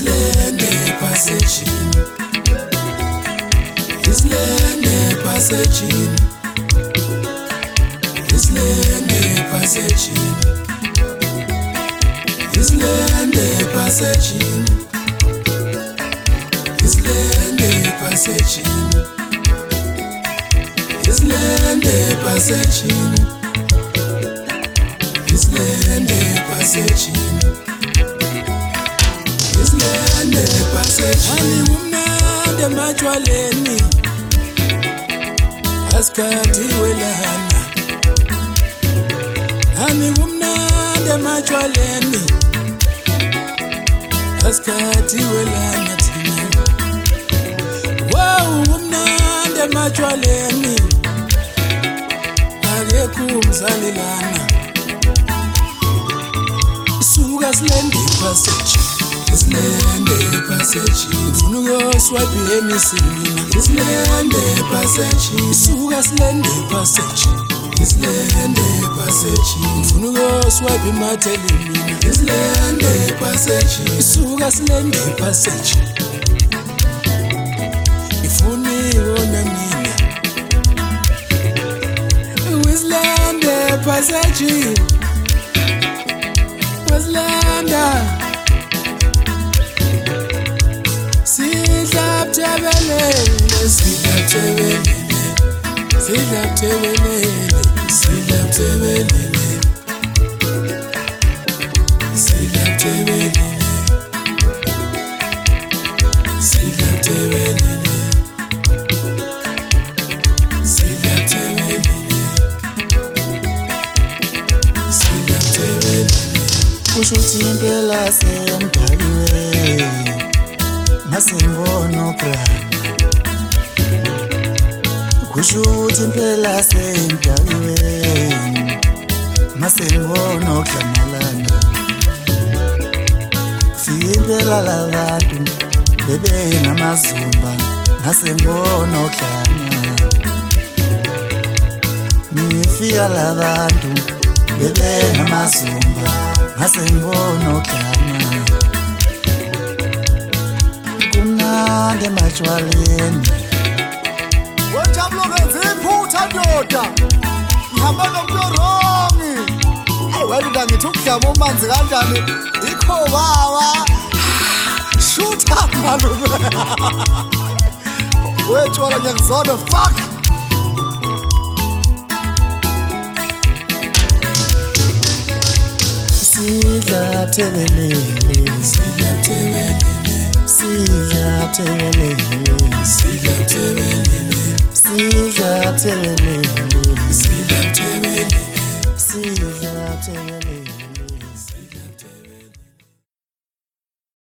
Islande passage. Islande passage. Islande passage. Islande passage. Islande passage. Islande passage. Islande passage. Islande passage. Ani umnande majwaleni askati welana. Ani umnande majwaleni askati welana tina. Wow umnande majwaleni agekumzalelana. Suga Islande passage. Islande passage. Funugo swipe emisini. Islande passage. Suga Islande passage. Islande passage. Funugo swipe matelini. Islande passage. Suga Islande passage. Ifuni wona mina. Islande passage. Islande. Sidlaptebelele, sidlaptebelele, sidlaptebelele, sidlaptebelele, sidlaptebelele, sidlaptebelele, sidlaptebelele, sidlaptebelele. Kushuthi impela semdaliwe masingono brana. Kushuthi impela semdaliwe masingono klamalana. Impela labantu bebe namazumba masingono klama. Nifika labantu bebe namazumba masingono klama. Kumnande majwaleni Wejablo ngeziphutha ndoda. Ngihamba nomntoromi. Wena ngithi ukudlama umanzi kanjani? Ikho baba. Shoot up malume. Wetshwala ngiyakuzona fuck. Sidlaptebelele, Sidlaptebelele, sidlaptebelele, sidlaptebelele, sidlaptebelele, sidlaptebelele.